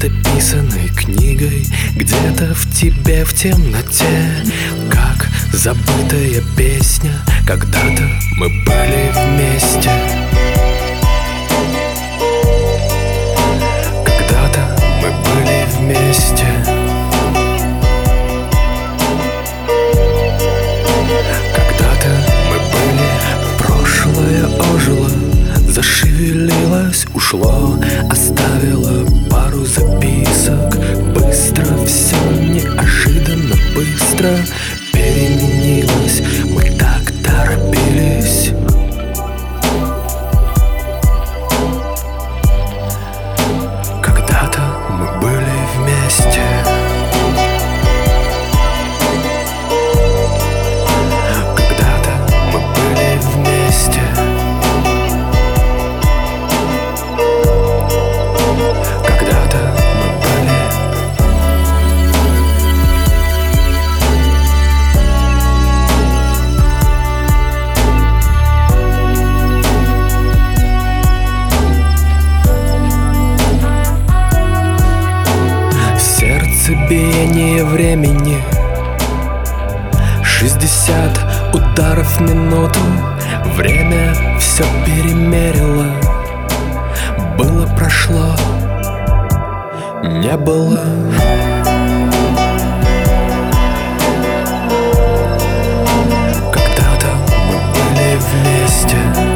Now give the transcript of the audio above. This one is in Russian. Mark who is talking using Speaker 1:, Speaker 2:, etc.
Speaker 1: недописанной книгой, где-то в тебе в темноте, как забытая песня. Когда-то мы были вместе. Когда-то мы были вместе. Когда-то мы были. Прошлое ожило, зашевелилось, ушло, оставило пару записок. Быстро все, неожиданно быстро переменилось. Мы так торопились. Когда-то мы были вместе. Когда-то мы были вместе. Когда-то мы были. Сердцебиение времени 60 ударов в минуту. Время все перемерило. Было, прошло, не было. Когда-то мы были вместе.